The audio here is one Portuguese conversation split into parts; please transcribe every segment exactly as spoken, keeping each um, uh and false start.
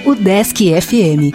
O Desk F M.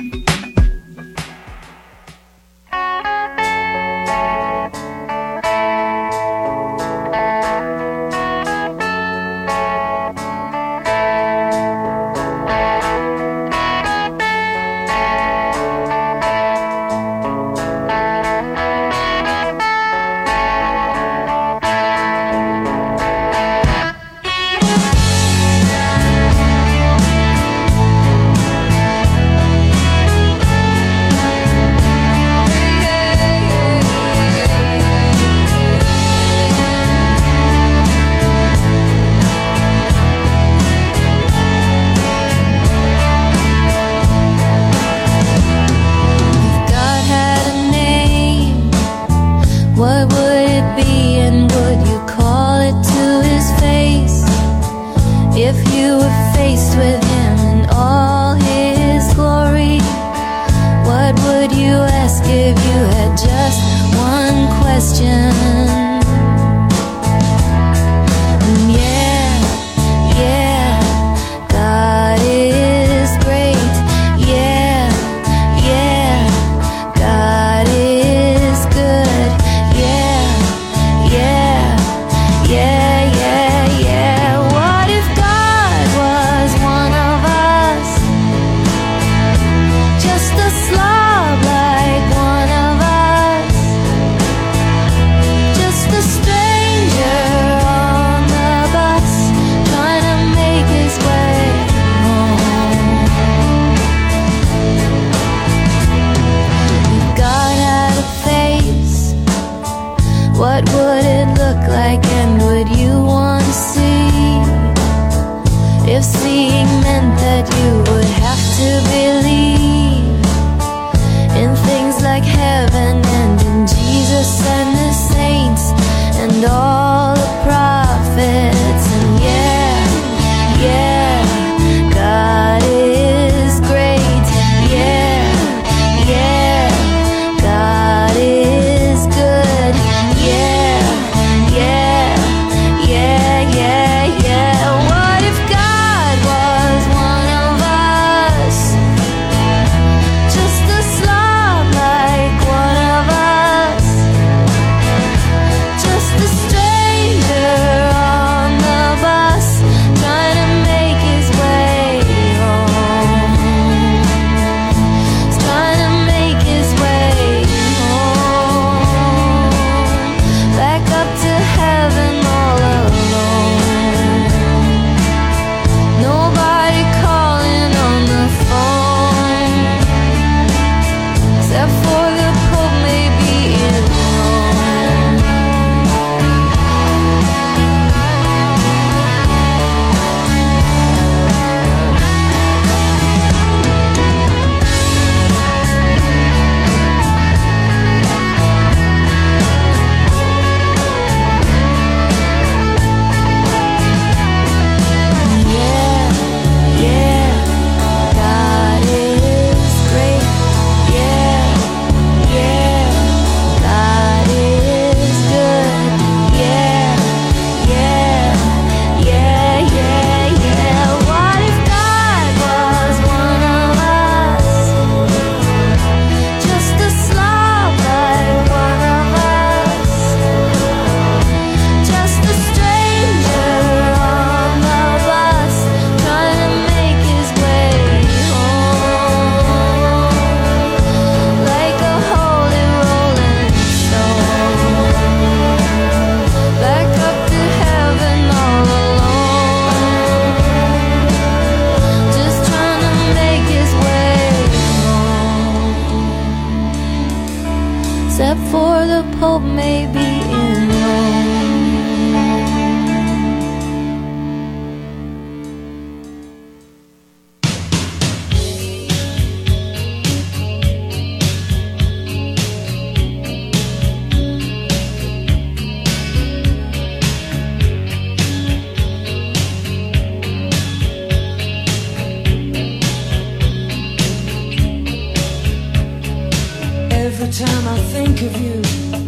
time I think of you,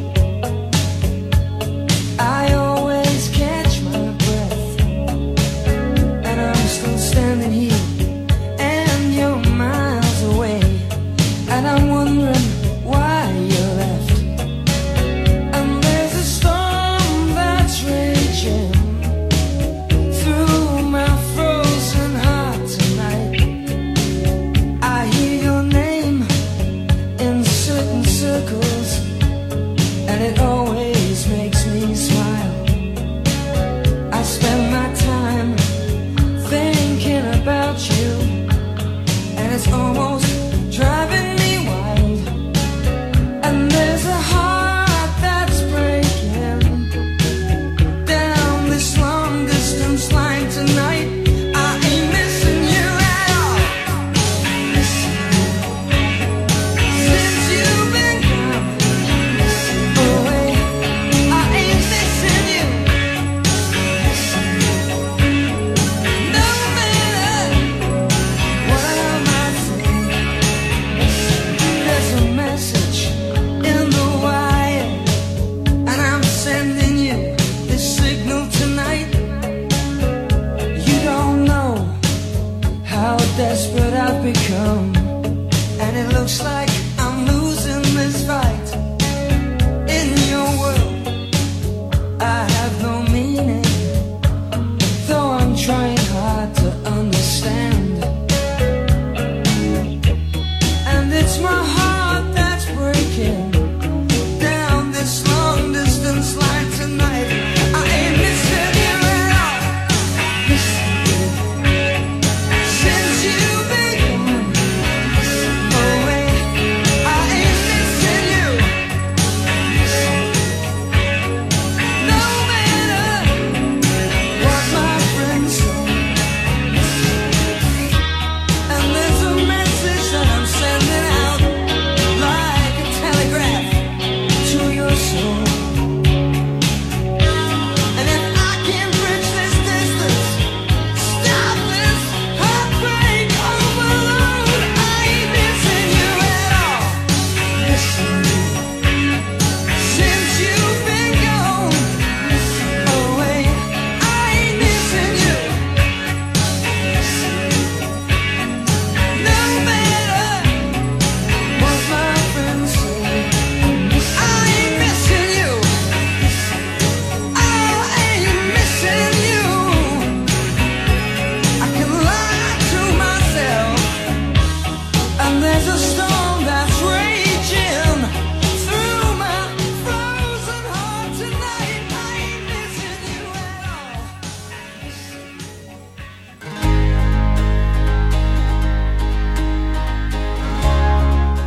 I always catch my breath, and I'm still standing here, and you're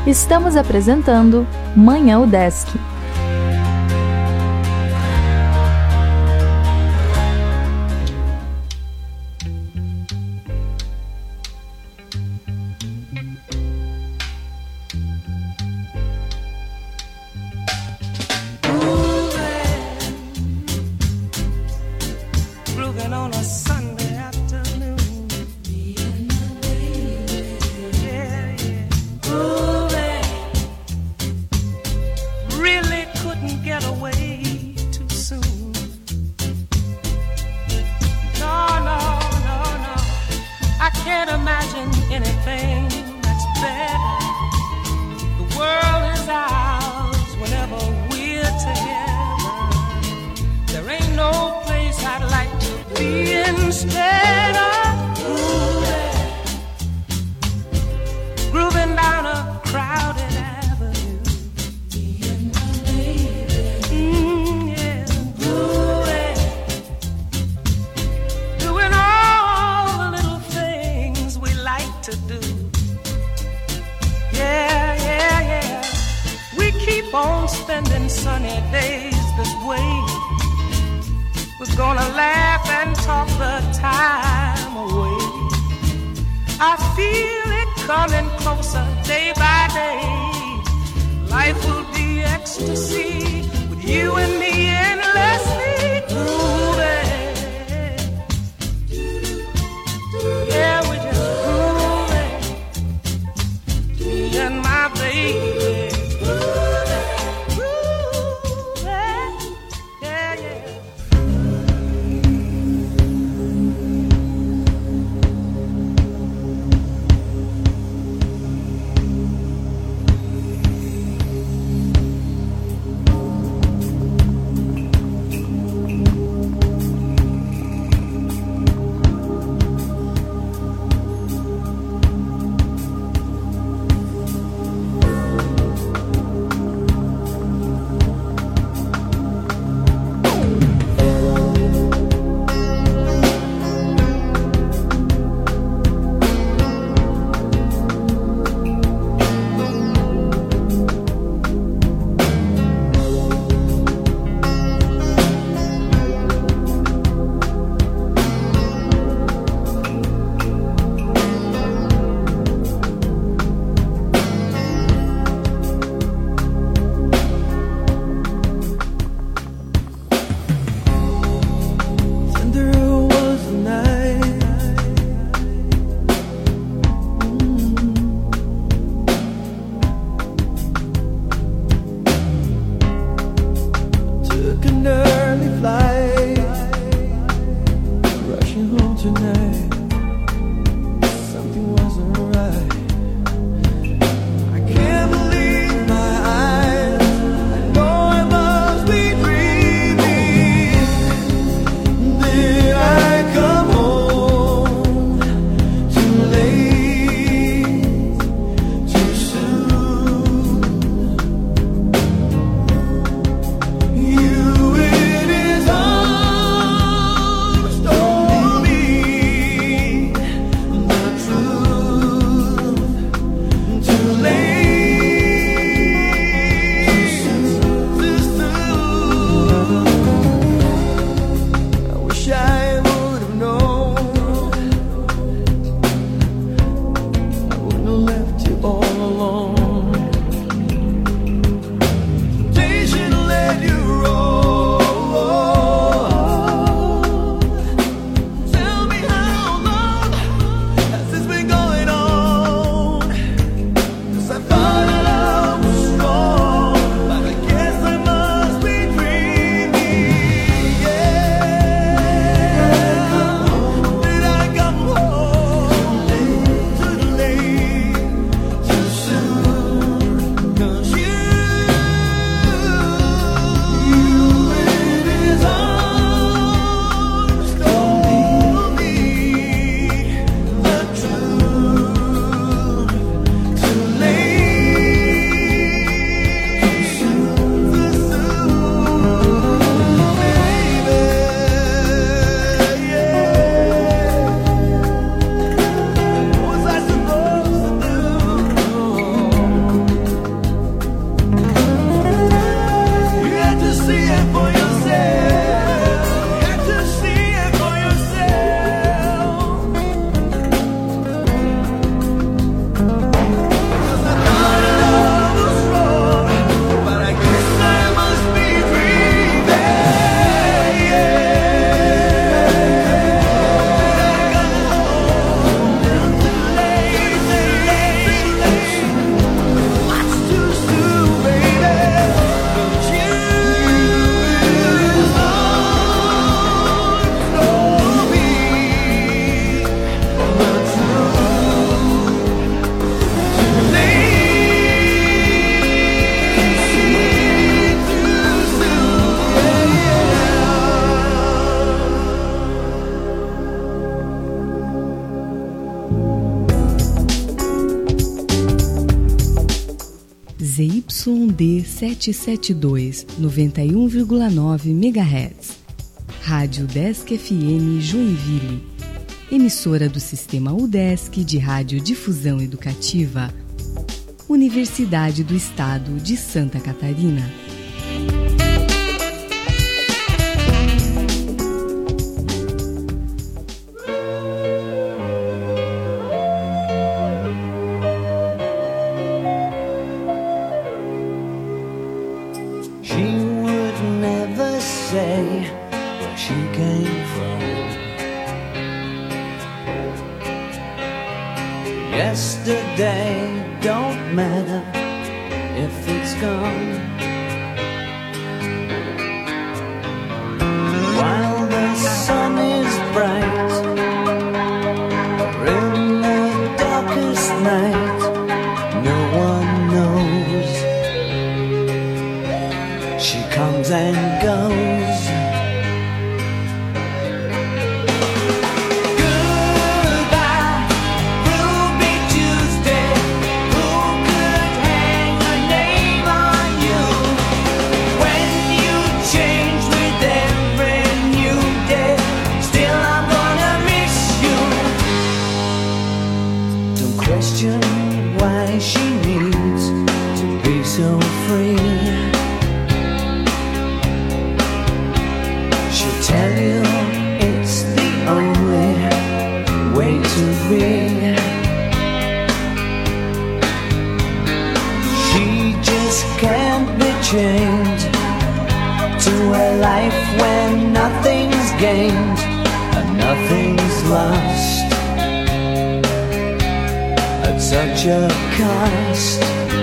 Estamos apresentando Manhã Udesc. Z Y D setecentos e setenta e dois, noventa e um vírgula nove megahertz. Rádio Udesc F M Joinville. Emissora do Sistema Udesc de Radiodifusão Educativa. Universidade do Estado de Santa Catarina. Yesterday don't matter if it's gone. While the sun is bright, or in the darkest night, no one knows. She comes and goes. Chained to a life when nothing's gained and nothing's lost at such a cost.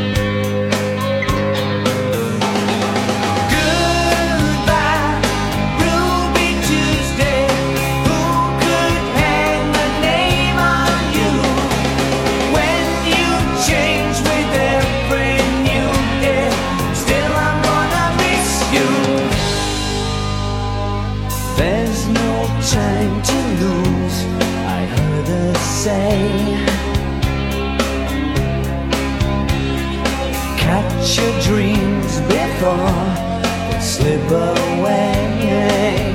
Catch your dreams before they slip away.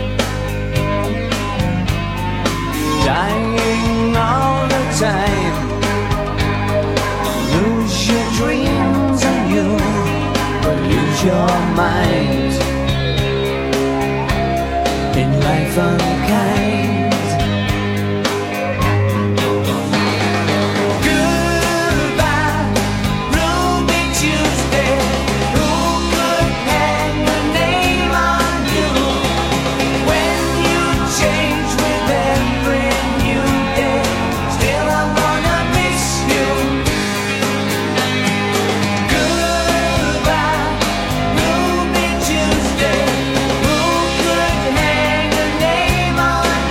Dying all the time. Lose your dreams and you will lose your mind. In life unkind. Tuesday, who could hang a name on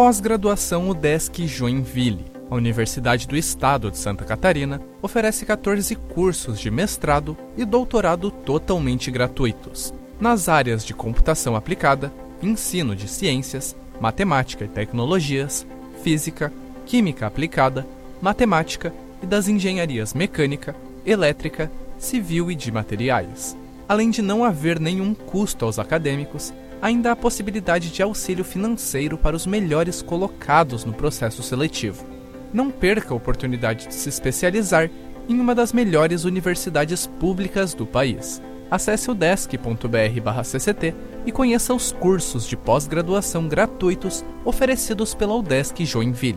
Pós-graduação UDESC Joinville. A Universidade do Estado de Santa Catarina oferece catorze cursos de mestrado e doutorado totalmente gratuitos, nas áreas de computação aplicada, ensino de ciências, matemática e tecnologias, física, química aplicada, matemática e das engenharias mecânica, elétrica, civil e de materiais. Além de não haver nenhum custo aos acadêmicos, ainda há a possibilidade de auxílio financeiro para os melhores colocados no processo seletivo. Não perca a oportunidade de se especializar em uma das melhores universidades públicas do país. Acesse o udesc ponto b r barra c c t e conheça os cursos de pós-graduação gratuitos oferecidos pela UDESC Joinville.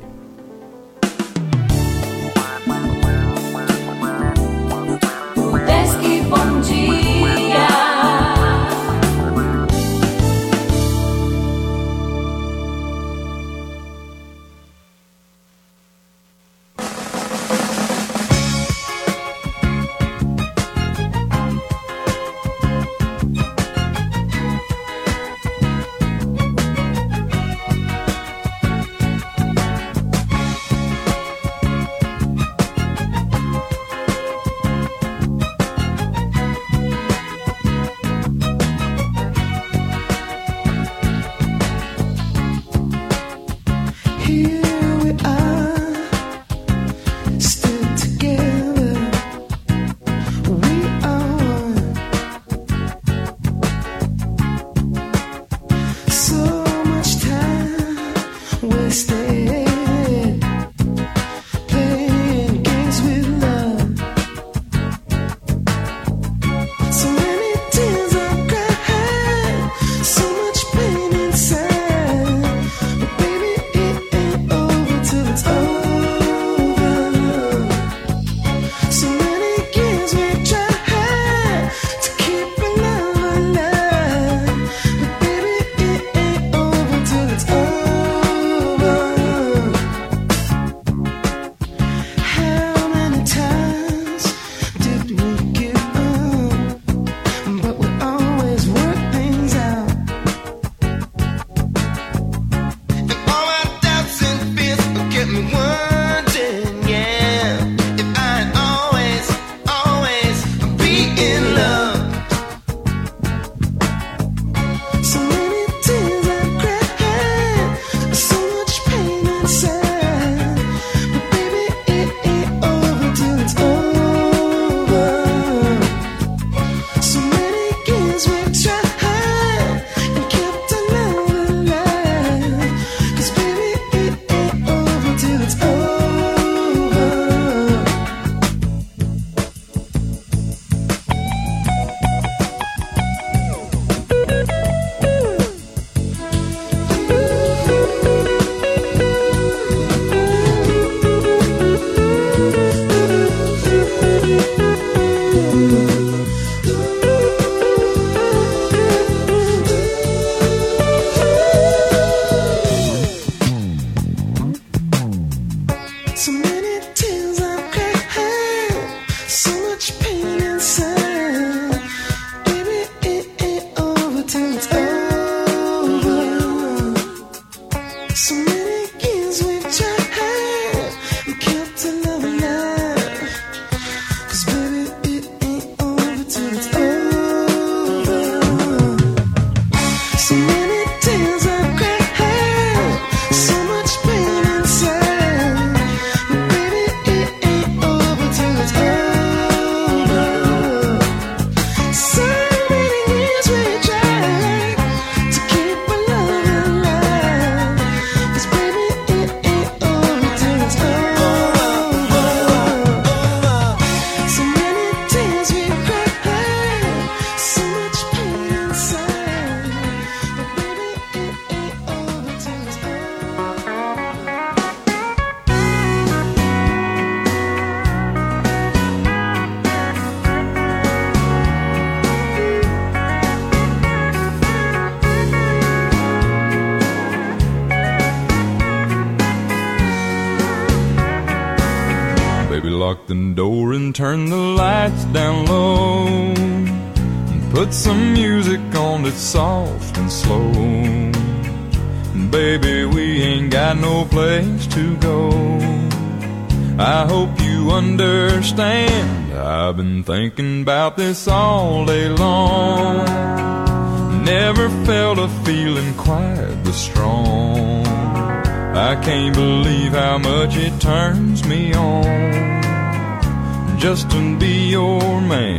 UDESC, bom dia. lock the door and turn the lights down low, and put some music on that's soft and slow. Baby, we ain't got no place to go. I hope you understand. I've been thinking about this all day long. Never felt a feeling quite this strong. I can't believe how much it turns me on just to be your man.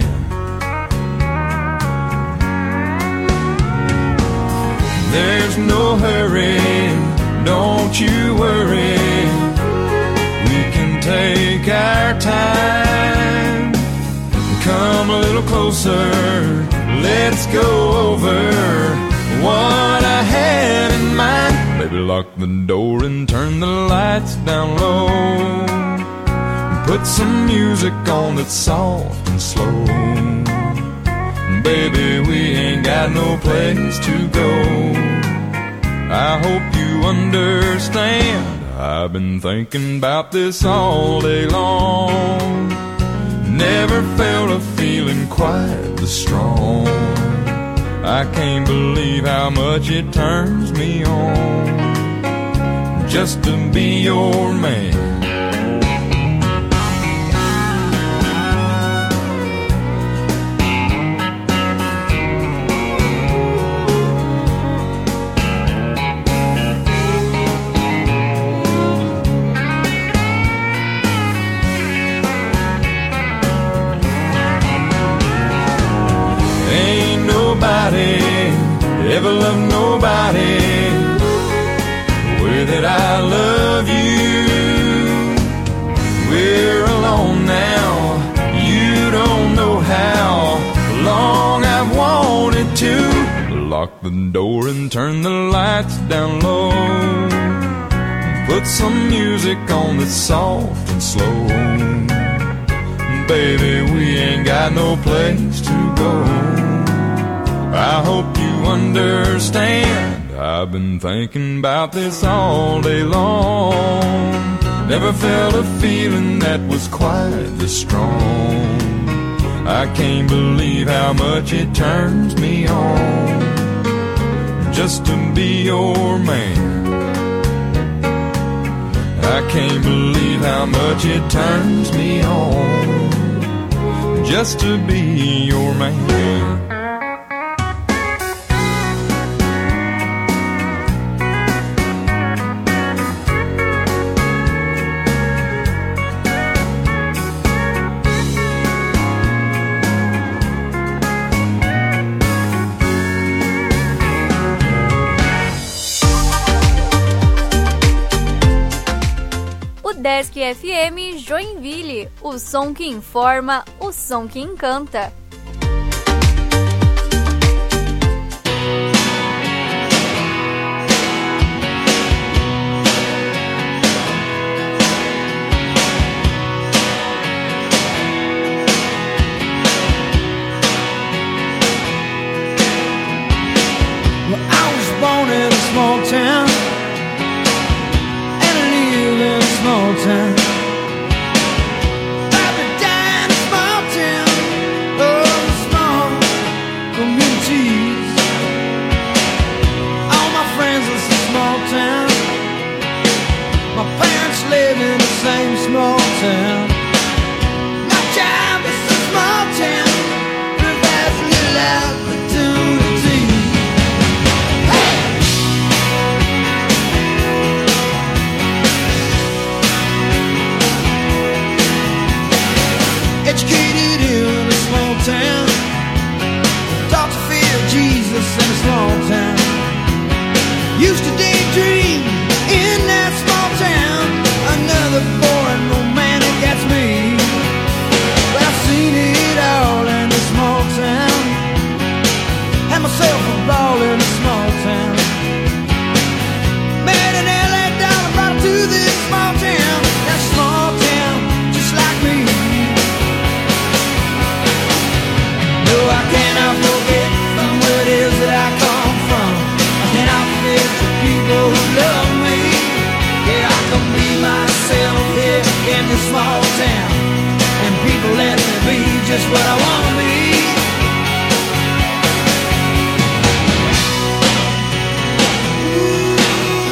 There's no hurry, don't you worry. We can take our time. Come a little closer, let's go over what I had in mind. Baby, lock the door and turn the lights down low. Put some music on that's soft and slow. Baby, we ain't got no place to go. I hope you understand. I've been thinking about this all day long. Never felt a feeling quite this strong. I can't believe how much it turns me on just to be your man. Ever love nobody the way that I love you. We're alone now, you don't know how long I've wanted to. Lock the door and turn the lights down low. Put some music on that's soft and slow. Baby, we ain't got no place to go. I hope you understand. I've been thinking about this all day long. Never felt a feeling that was quite this strong. I can't believe how much it turns me on just to be your man. I can't believe how much it turns me on just to be your man. Desk F M Joinville, o som que informa, o som que encanta. Well, I was born in a small town, small town. Probably die in a small town. Oh, small communities. All my friends live in a small town. My parents live in the same small town. My job is a small town. But that's a little opportunity. Hey! Educated in a small town, taught to fear Jesus in a small town. Used to daydream in that small town. Another boring romantic, that's me. But I've seen it all in a small town. Had myself a ball in a small town. Made an L A dollar, brought it to this small town. That small town, just like me. No, I cannot forget from where it is that I come from. I cannot forget the people who love me. Yeah, I can be myself here in this small town, and people let me be just what I want to be. Ooh.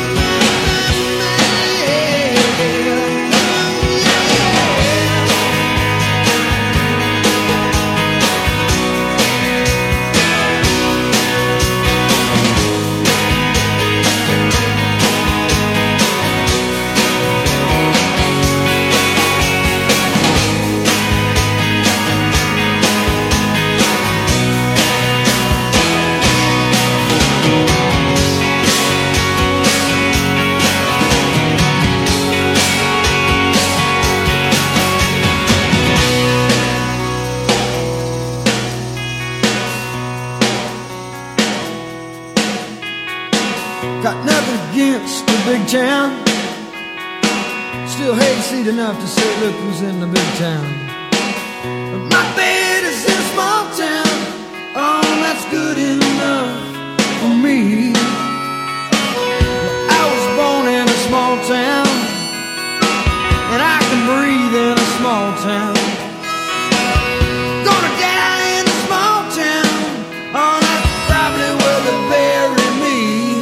little hayseed enough to say, look who's in the big town. My bed is in a small town. Oh, that's good enough for me. Well, I was born in a small town, and I can breathe in a small town. Gonna die in a small town. Oh, that's probably where they bury me.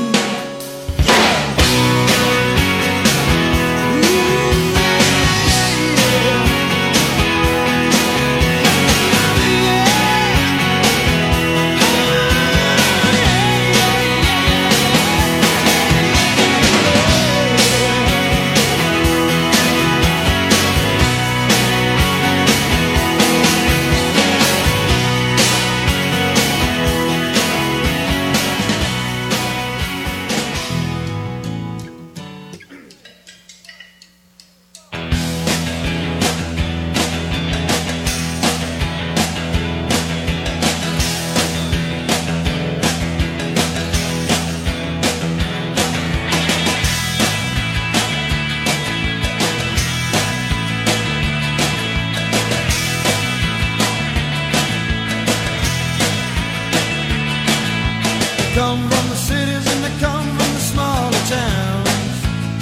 Come from the cities and they come from the smaller towns.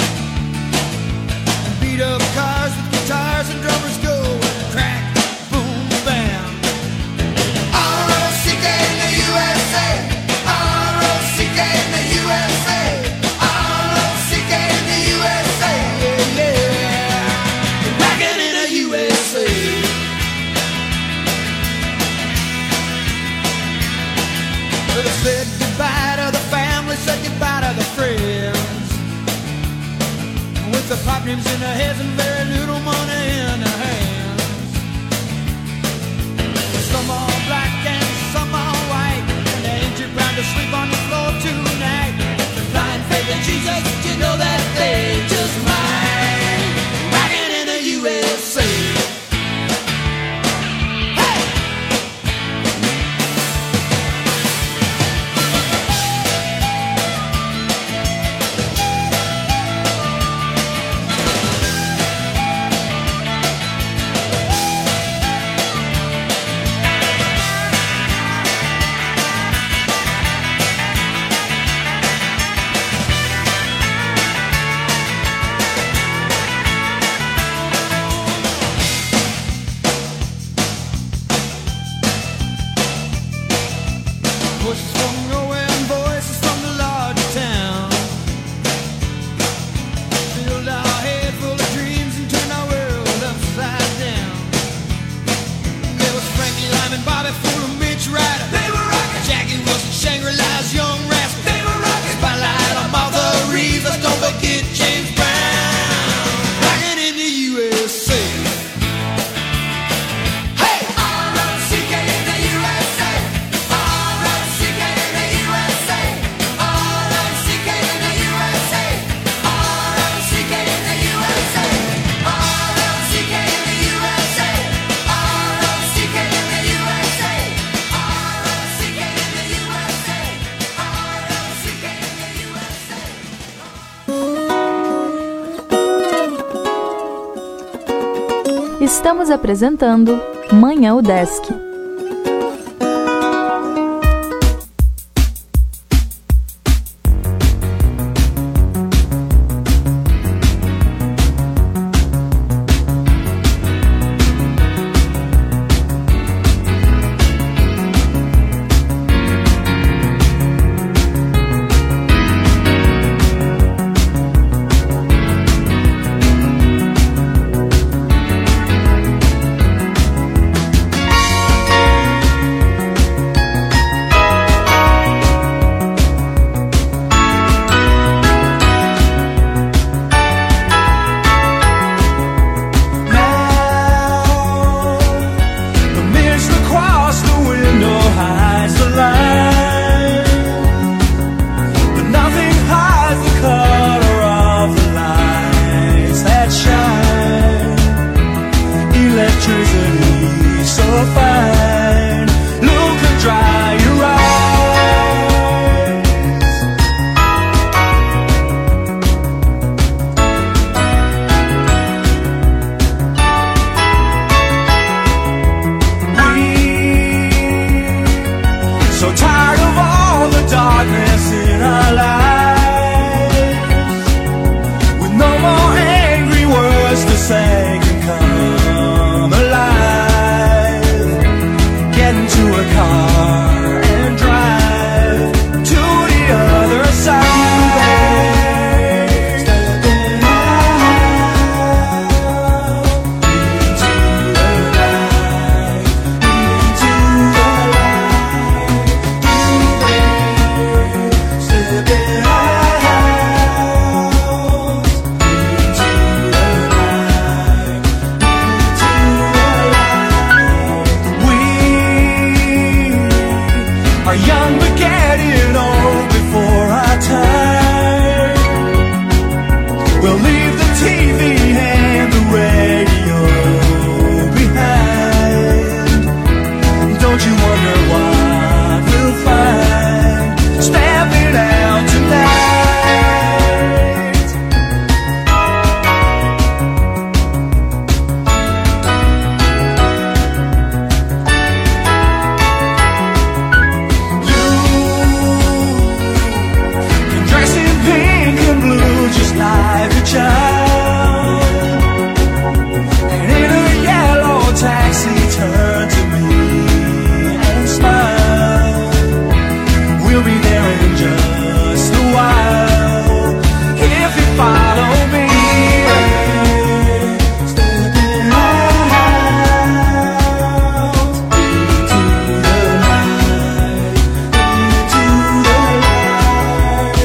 Beat up cars with guitars and drummers go crack, boom, bam. R O C K in the U S A, R O C K in the U S A, R O C K in the U S A, yeah, yeah. Rockin' in the U S A. Well, they said goodbye to the family, said goodbye to the friends. With the pop names in their heads and very little money in their hands. Some are black and some are white, and they ain't too proud to sleep on the floor tonight. The blind faith in Jesus, you know that they just might. Rockin' in the U S A. Voices from nowhere and voices from the larger town filled our head full of dreams and turned our world upside down. There was Frankie Lyman, Bobby Fuller, Mitch Ryder. They were rockin'. Jackie Wilson, Shangri-La's Young Rascal. They were rockin'. Spotlight on Martha Reeves. Let's don't forget James Brown. Rockin' in the U S A. Estamos apresentando Manhã UDESC. say can come alive. Get into a car and drive to the other side. Stepping out into the light, into the light. Stepping out. Are young but getting old before our time. We'll leave the T V and the radio behind. Don't you wonder what we'll find stepping out tonight? Like a child, and in a yellow taxi, turn to me and smile. We'll be there in just a while if you follow me. Stepping out into the light, into the light.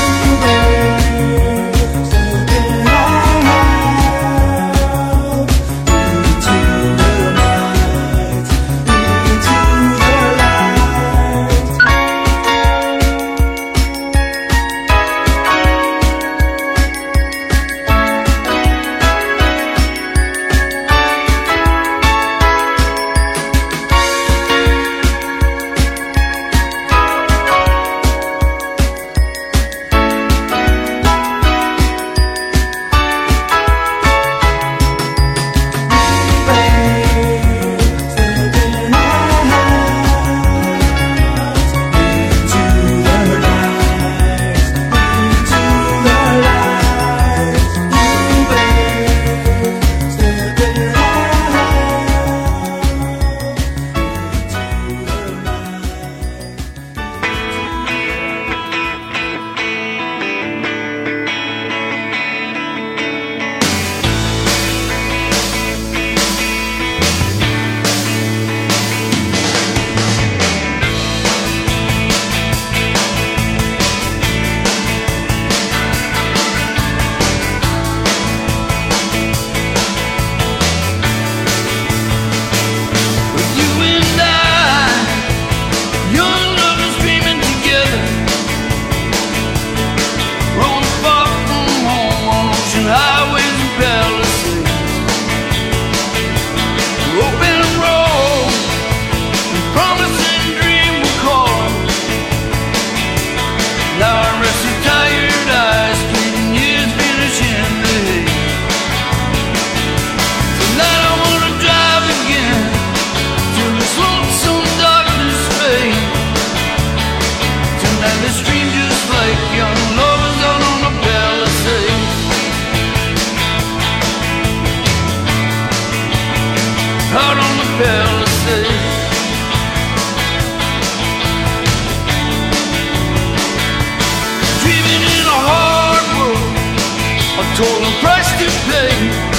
Told the price to pay.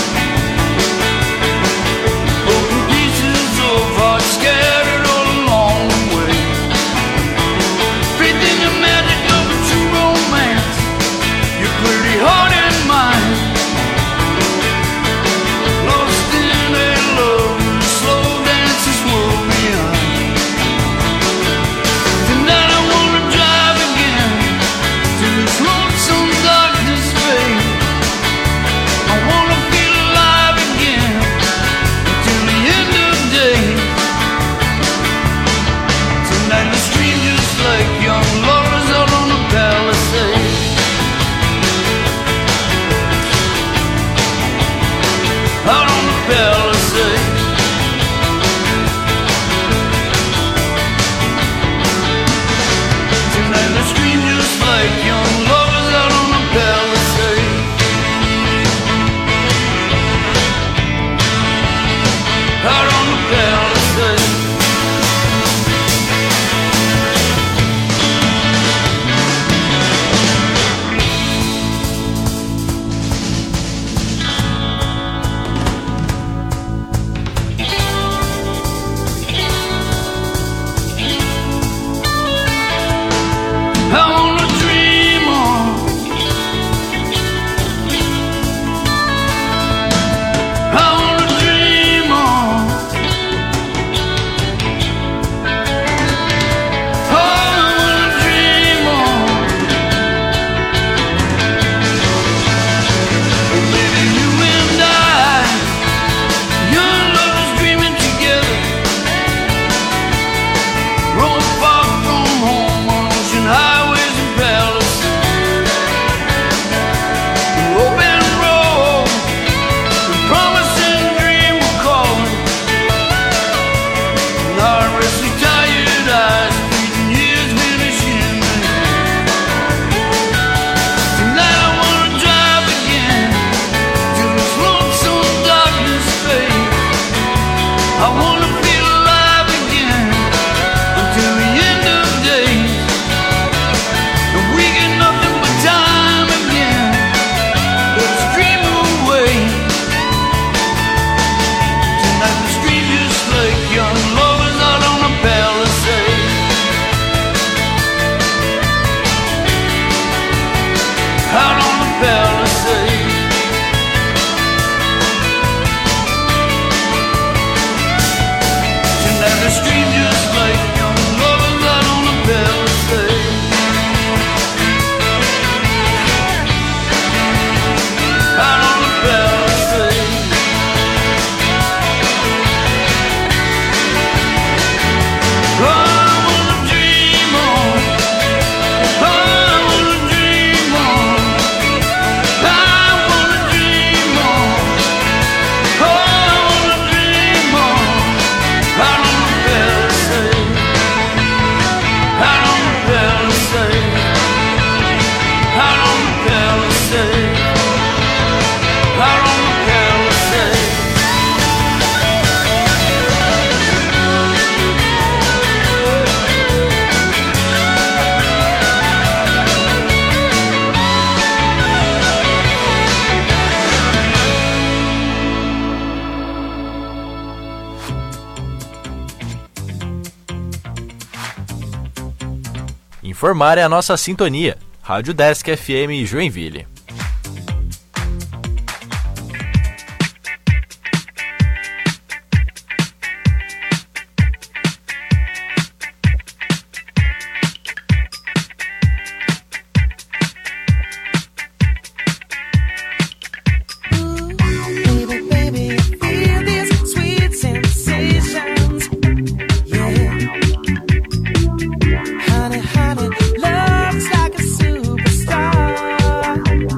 Broken pieces of heart scattered all along the way. Faith in the magic of a true romance, your pretty heart and mine. Lost in a lover's slow dances world. Informar é a nossa sintonia. Rádio Desk F M Joinville. Honey, honey, love's like a superstar.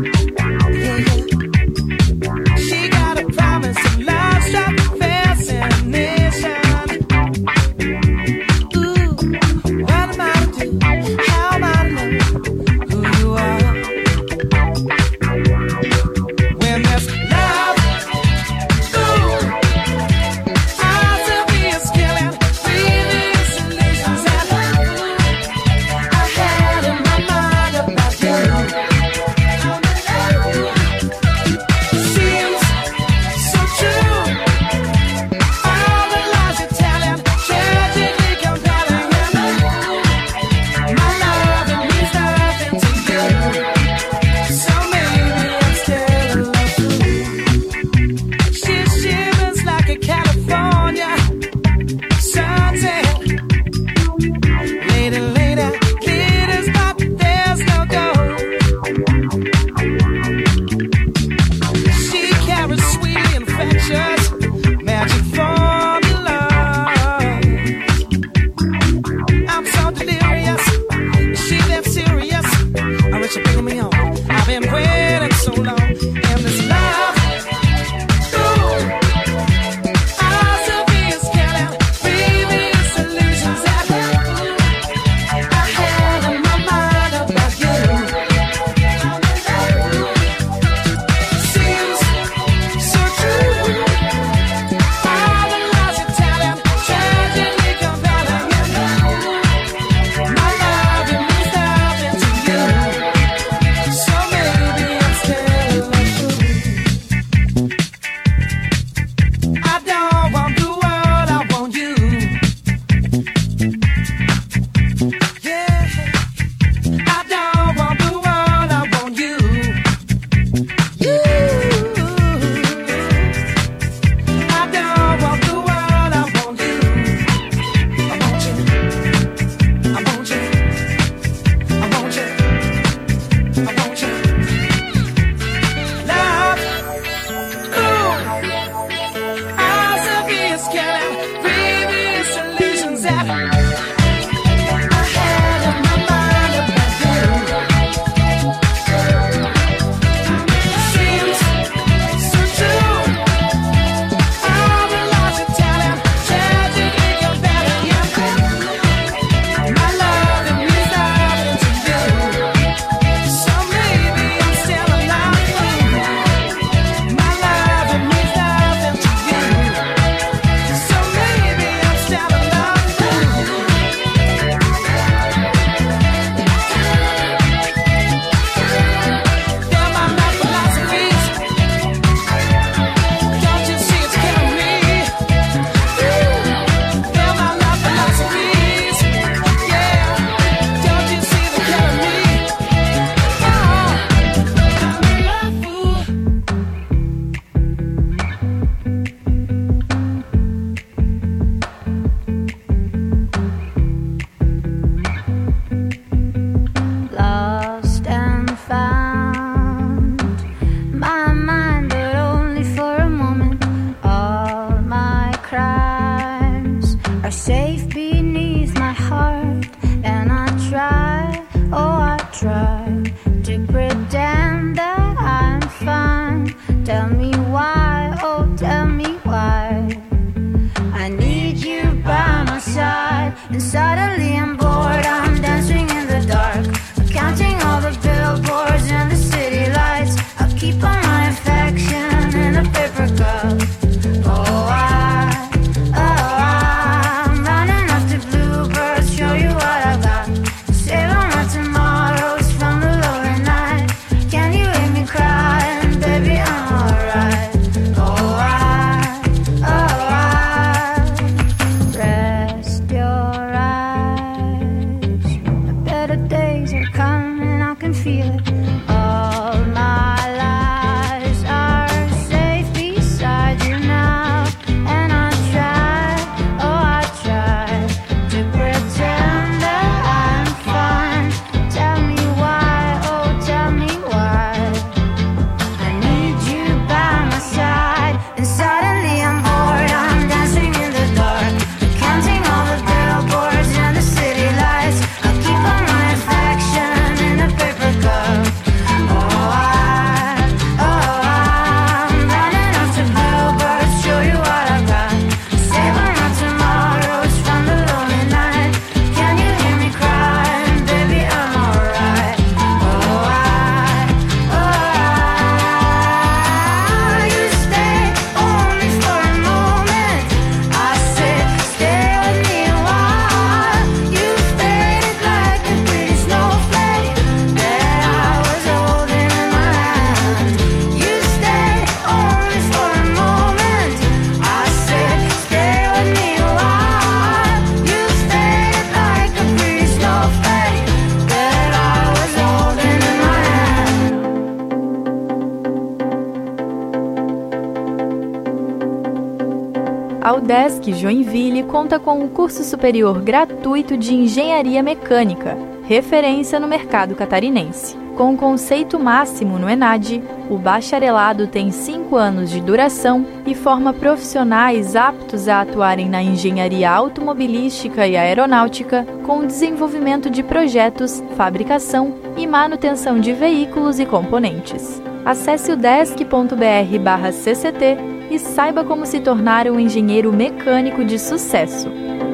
A UDESC Joinville conta com um curso superior gratuito de Engenharia Mecânica, referência no mercado catarinense. Com o conceito máximo no ENAD, o bacharelado tem cinco anos de duração e forma profissionais aptos a atuarem na engenharia automobilística e aeronáutica, com desenvolvimento de projetos, fabricação e manutenção de veículos e componentes. Acesse o udesc ponto br barra C C T e saiba como se tornar um engenheiro mecânico de sucesso.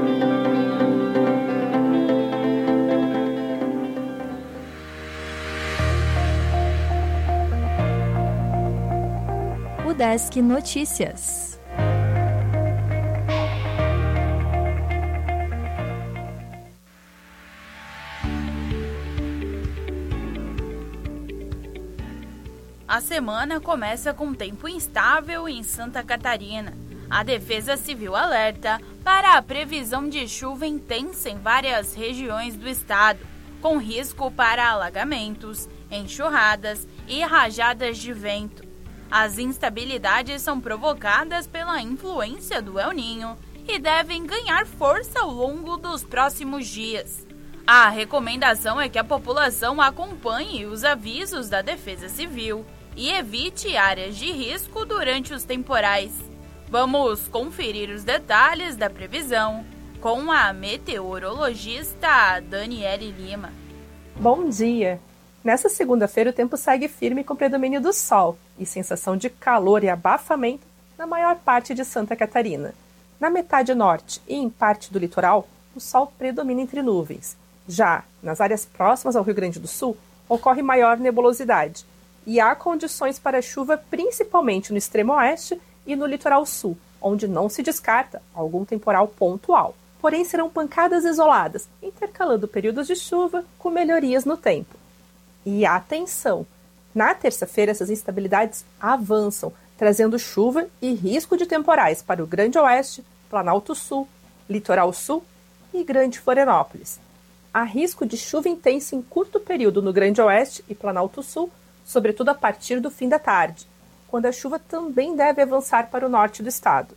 UDESC Notícias. A semana começa com tempo instável em Santa Catarina. A Defesa Civil alerta para a previsão de chuva intensa em várias regiões do estado, com risco para alagamentos, enxurradas e rajadas de vento. As instabilidades são provocadas pela influência do El Niño e devem ganhar força ao longo dos próximos dias. A recomendação é que a população acompanhe os avisos da Defesa Civil e evite áreas de risco durante os temporais. Vamos conferir os detalhes da previsão com a meteorologista Daniele Lima. Bom dia! Nessa segunda-feira o tempo segue firme com predomínio do sol e sensação de calor e abafamento na maior parte de Santa Catarina. Na metade norte e em parte do litoral, o sol predomina entre nuvens. Já nas áreas próximas ao Rio Grande do Sul, ocorre maior nebulosidade e há condições para chuva principalmente no extremo oeste e no litoral sul, onde não se descarta algum temporal pontual. Porém, serão pancadas isoladas, intercalando períodos de chuva com melhorias no tempo. E atenção! Na terça-feira, essas instabilidades avançam, trazendo chuva e risco de temporais para o Grande Oeste, Planalto Sul, Litoral Sul e Grande Florianópolis. Há risco de chuva intensa em curto período no Grande Oeste e Planalto Sul, sobretudo a partir do fim da tarde, quando a chuva também deve avançar para o norte do estado.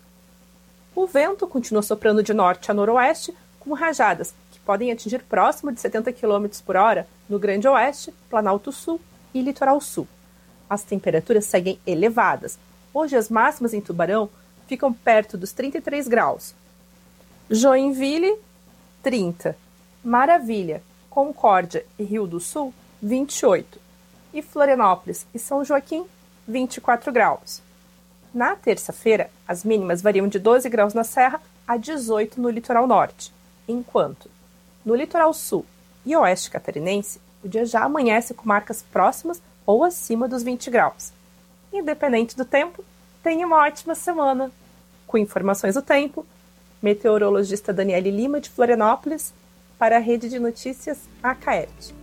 O vento continua soprando de norte a noroeste, com rajadas que podem atingir próximo de setenta quilômetros por hora no Grande Oeste, Planalto Sul e Litoral Sul. As temperaturas seguem elevadas. Hoje as máximas em Tubarão ficam perto dos trinta e três graus. Joinville, trinta. Maravilha, Concórdia e Rio do Sul, vinte e oito. E Florianópolis e São Joaquim, vinte e quatro graus. Na terça-feira, as mínimas variam de doze graus na Serra a dezoito no litoral norte, enquanto no litoral sul e oeste catarinense, o dia já amanhece com marcas próximas ou acima dos vinte graus. Independente do tempo, tenha uma ótima semana. Com informações do tempo, meteorologista Daniele Lima, de Florianópolis, para a Rede de Notícias Acaerte.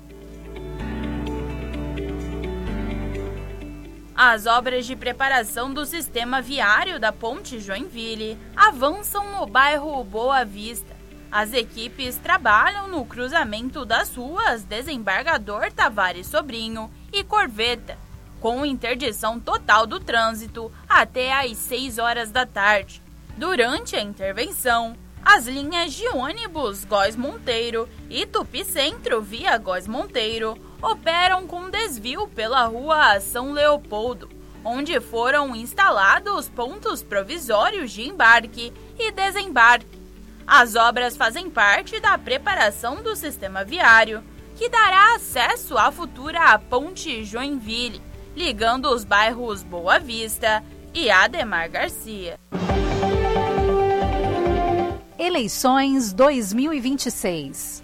As obras de preparação do sistema viário da Ponte Joinville avançam no bairro Boa Vista. As equipes trabalham no cruzamento das ruas Desembargador Tavares Sobrinho e Corveta, com interdição total do trânsito até às seis horas da tarde. Durante a intervenção, as linhas de ônibus Góes Monteiro e Tupi Centro via Góes Monteiro operam com desvio pela rua São Leopoldo, onde foram instalados pontos provisórios de embarque e desembarque. As obras fazem parte da preparação do sistema viário, que dará acesso à futura Ponte Joinville, ligando os bairros Boa Vista e Ademar Garcia. Eleições dois mil e vinte e seis.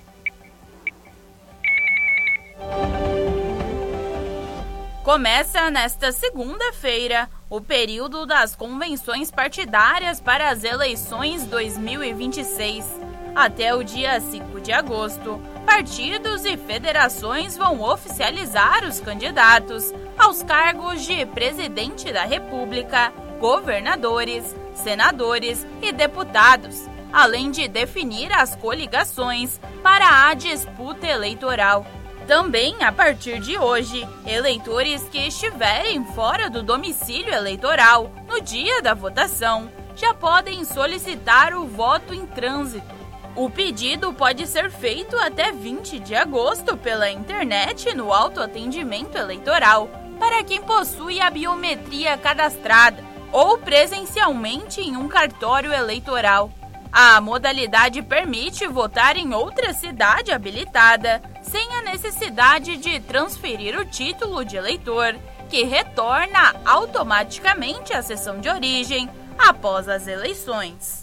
Começa nesta segunda-feira o período das convenções partidárias para as eleições dois mil e vinte e seis. Até o dia cinco de agosto, partidos e federações vão oficializar os candidatos aos cargos de presidente da República, governadores, senadores e deputados, além de definir as coligações para a disputa eleitoral. Também, a partir de hoje, eleitores que estiverem fora do domicílio eleitoral no dia da votação já podem solicitar o voto em trânsito. O pedido pode ser feito até vinte de agosto pela internet no autoatendimento eleitoral, para quem possui a biometria cadastrada, ou presencialmente em um cartório eleitoral. A modalidade permite votar em outra cidade habilitada, sem a necessidade de transferir o título de eleitor, que retorna automaticamente à seção de origem após as eleições.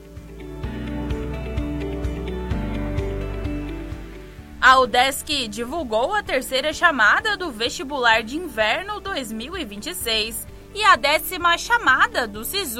A UDESC divulgou a terceira chamada do Vestibular de Inverno dois mil e vinte e seis e a décima chamada do SISU